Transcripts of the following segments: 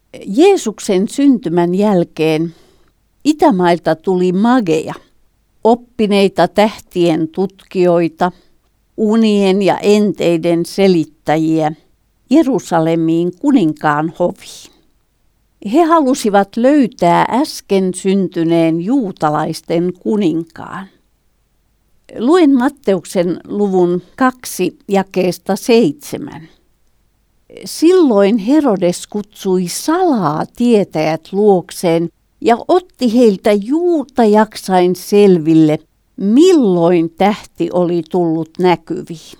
Jeesuksen syntymän jälkeen Itämailta tuli mageja, oppineita tähtien tutkijoita, unien ja enteiden selittäjiä Jerusalemiin kuninkaan hoviin. He halusivat löytää äsken syntyneen juutalaisten kuninkaan. Luen Matteuksen luvun 2 jakeesta 7. Silloin Herodes kutsui salaa tietäjät luokseen ja otti heiltä juurta jaksain selville, milloin tähti oli tullut näkyviin.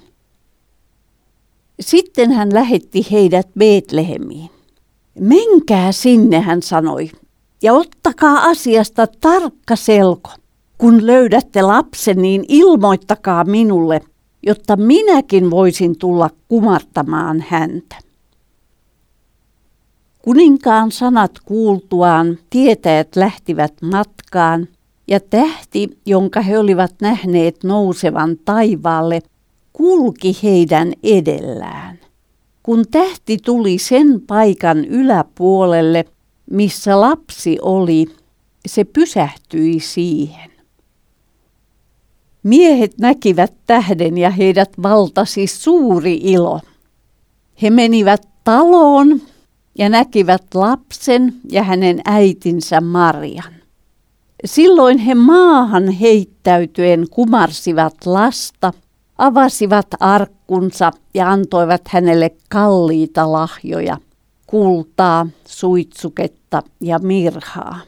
Sitten hän lähetti heidät Betlehemiin. Menkää sinne, hän sanoi, ja ottakaa asiasta tarkka selko. Kun löydätte lapsen, niin ilmoittakaa minulle, jotta minäkin voisin tulla kumartamaan häntä. Kuninkaan sanat kuultuaan tietäjät lähtivät matkaan, ja tähti, jonka he olivat nähneet nousevan taivaalle, kulki heidän edellään. Kun tähti tuli sen paikan yläpuolelle, missä lapsi oli, se pysähtyi siihen. Miehet näkivät tähden ja heidät valtasi suuri ilo. He menivät taloon ja näkivät lapsen ja hänen äitinsä Marian. Silloin he maahan heittäytyen kumarsivat lasta, avasivat arkkunsa ja antoivat hänelle kalliita lahjoja, kultaa, suitsuketta ja mirhaa.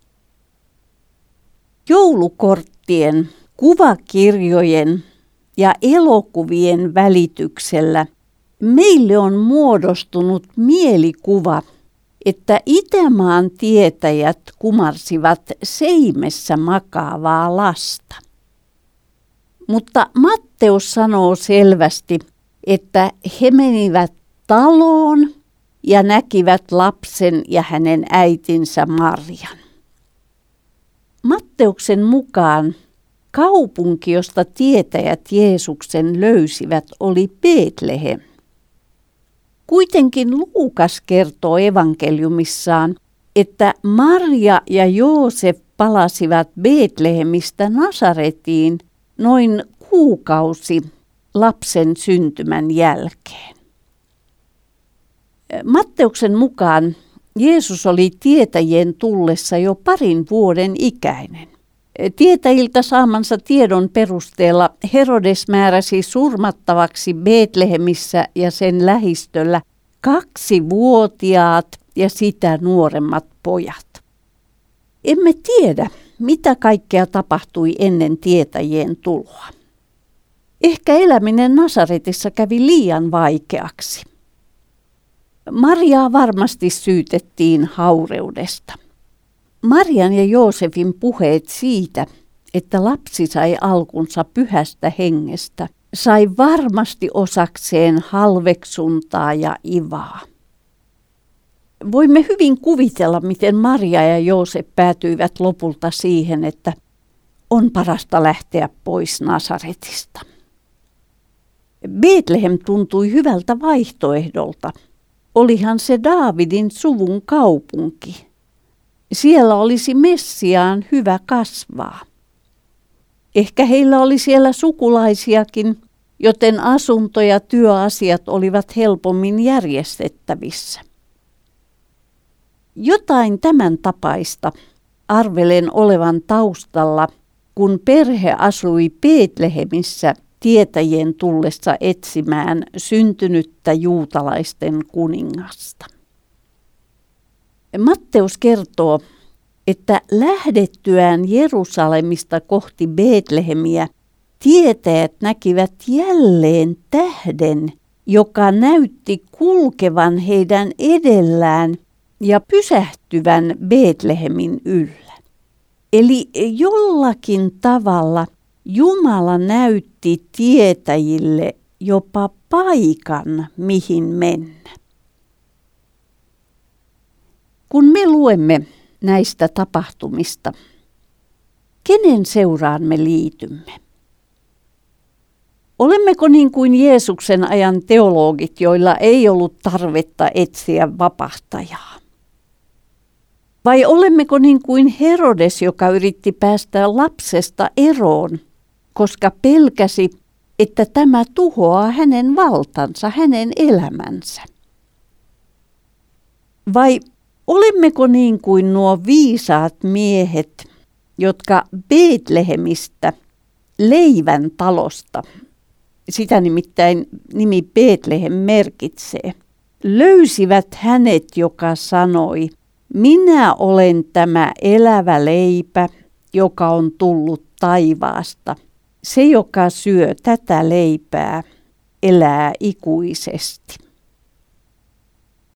Joulukorttien, kuvakirjojen ja elokuvien välityksellä meille on muodostunut mielikuva, että Itämaan tietäjät kumarsivat seimessä makaavaa lasta. Mutta Matteus sanoo selvästi, että he menivät taloon ja näkivät lapsen ja hänen äitinsä Marian. Matteuksen mukaan kaupunki, josta tietäjät Jeesuksen löysivät, oli Betlehem. Kuitenkin Luukas kertoo evankeliumissaan, että Maria ja Joosef palasivat Betlehemistä Nasaretiin noin kuukausi lapsen syntymän jälkeen. Matteuksen mukaan Jeesus oli tietäjien tullessa jo 2 vuoden ikäinen. Tietäjiltä saamansa tiedon perusteella Herodes määräsi surmattavaksi Betlehemissä ja sen lähistöllä 2-vuotiaat ja sitä nuoremmat pojat. Emme tiedä, mitä kaikkea tapahtui ennen tietäjien tuloa. Ehkä eläminen Nasaretissa kävi liian vaikeaksi. Mariaa varmasti syytettiin haureudesta. Marian ja Joosefin puheet siitä, että lapsi sai alkunsa Pyhästä Hengestä, sai varmasti osakseen halveksuntaa ja ivaa. Voimme hyvin kuvitella, miten Maria ja Joosef päätyivät lopulta siihen, että on parasta lähteä pois Nasaretista. Betlehem tuntui hyvältä vaihtoehdolta. Olihan se Daavidin suvun kaupunki. Siellä olisi Messiaan hyvä kasvaa. Ehkä heillä oli siellä sukulaisiakin, joten asunto- ja työasiat olivat helpommin järjestettävissä. Jotain tämän tapaista arvelen olevan taustalla, kun perhe asui Betlehemissä tietäjien tullessa etsimään syntynyttä juutalaisten kuningasta. Matteus kertoo, että lähdettyään Jerusalemista kohti Betlehemiä tietäjät näkivät jälleen tähden, joka näytti kulkevan heidän edellään ja pysähtyvän Betlehemin yllä. Eli jollakin tavalla Jumala näytti tietäjille jopa paikan, mihin mennä. Kun me luemme näistä tapahtumista, kenen seuraan me liitymme? Olemmeko niin kuin Jeesuksen ajan teologit, joilla ei ollut tarvetta etsiä vapahtajaa? Vai olemmeko niin kuin Herodes, joka yritti päästä lapsesta eroon, koska pelkäsi, että tämä tuhoaa hänen valtansa, hänen elämänsä? Vai olemmeko niin kuin nuo viisaat miehet, jotka Betlehemistä, leivän talosta, sitä nimittäin nimi Betlehem merkitsee, löysivät hänet, joka sanoi, minä olen tämä elävä leipä, joka on tullut taivaasta. Se, joka syö tätä leipää, elää ikuisesti.